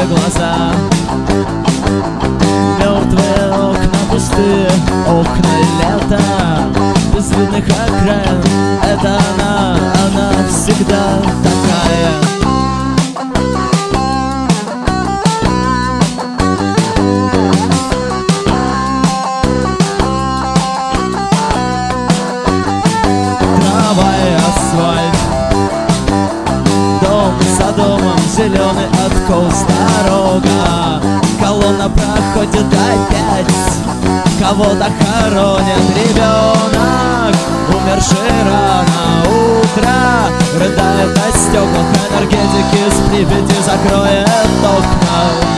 глаза. Мертвые окна, пустые окна лета, без видных окраин. Это она всегда такая. Трава и асфальт, дом за домом, зеленый откос, дорога. Колонна проходит опять, кого-то хоронят. Ребенок, умерший рано утро, рыдает на стеклах. Энергетики с Припяти закроет окна.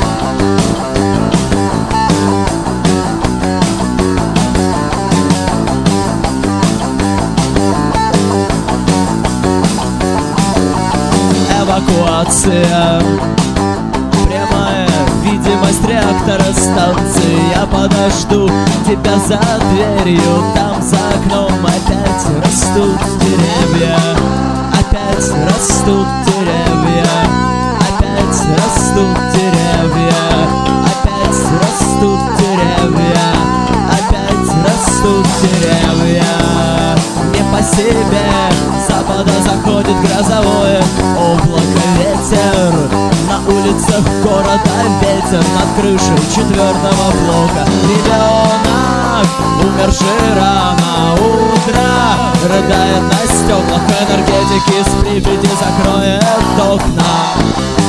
Эвакуация, прямая видимость реактора станции. Я подожду тебя за дверью, там за окном опять растут деревья. Опять растут деревья, опять растут деревья, опять растут деревья, опять растут деревья. Не по себе, с запада заходит грозовое облако, ветер. На улицах города ветер, над крышей 4-го блока. Ребенок, умерший рано утро, рыдает на стеклах. Энергетики с Припяти закроет окна.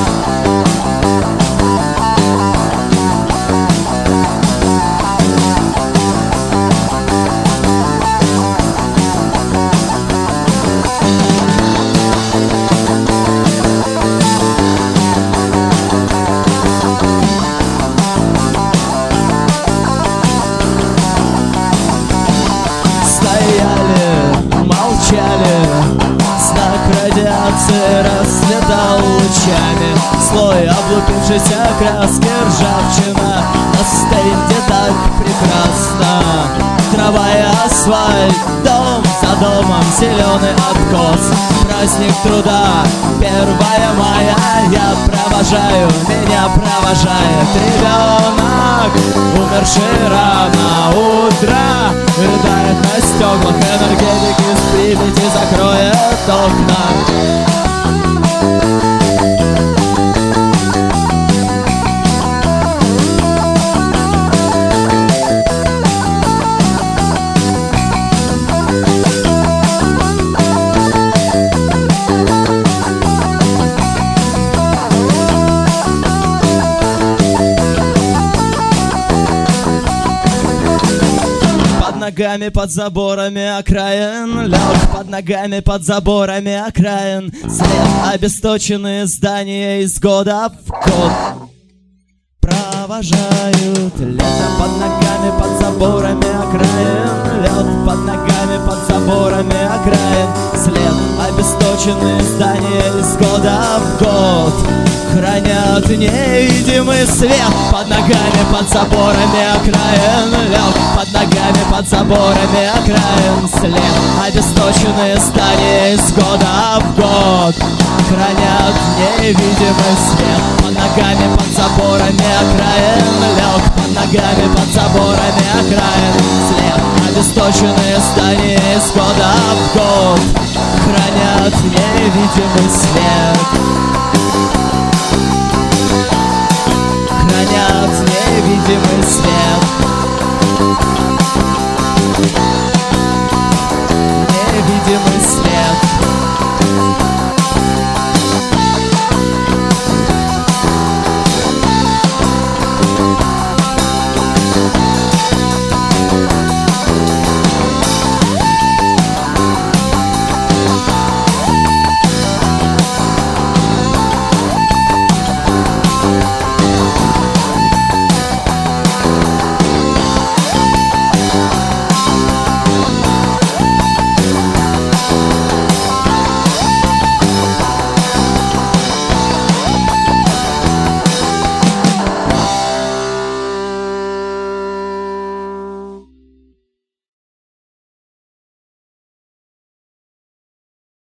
Знак радиации расцветал лучами. Слой облупившейся краски, ржавчина на стенде так прекрасно. Трава и асфальт, дом за домом, зеленый откос. Праздник труда, 1 мая. Я провожаю, меня провожает ребенок, умерший рано утро, рыдает на стеклах. Энергетики с Припяти закроет окна. Ногами под заборами окраин, лег под ногами под заборами окраин. След обесточенные здания из года в год провожают лето. Под ногами под заборами окраин, лед под ногами под заборами окраин. След обесточенные здания из года в год хранят невидимый свет. Под ногами под заборами окраин, лег под ногами под заборами окраин. След обесточенные здания из года в год хранят невидимый свет. Под ногами под заборами окраин, лег под ногами под заборами окраин. След обесточенные здания из года в год хранят невидимый свет.